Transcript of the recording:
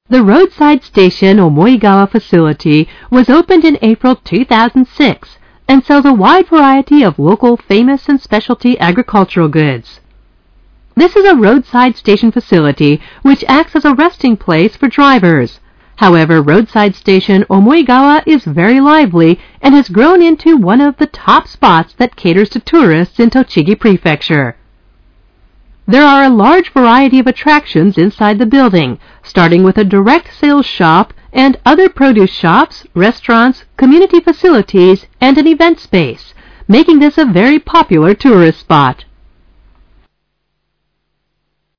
The roadside station Omoigawa facility was opened in April 2006 and sells a wide variety of local famous and specialty agricultural goods. This is a roadside station facility which acts as a resting place for drivers. However, roadside station Omoigawa is very lively and has grown into one of the top spots that caters to tourists in Tochigi Prefecture. There are a large variety of attractions inside the building, starting with a direct sales shop and other produce shops, restaurants, community facilities, and an event space, making this a very popular tourist spot.